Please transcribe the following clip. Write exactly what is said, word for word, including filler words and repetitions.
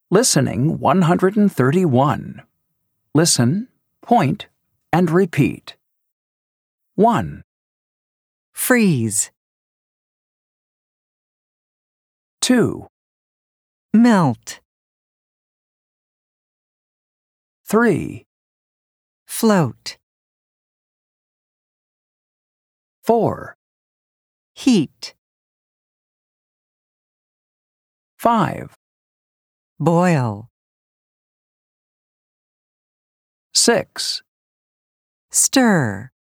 Listening one hundred thirty-one. Listen, point, and repeat. one, freeze, two, melt, three, float, four, heat, five, boil, six, stir,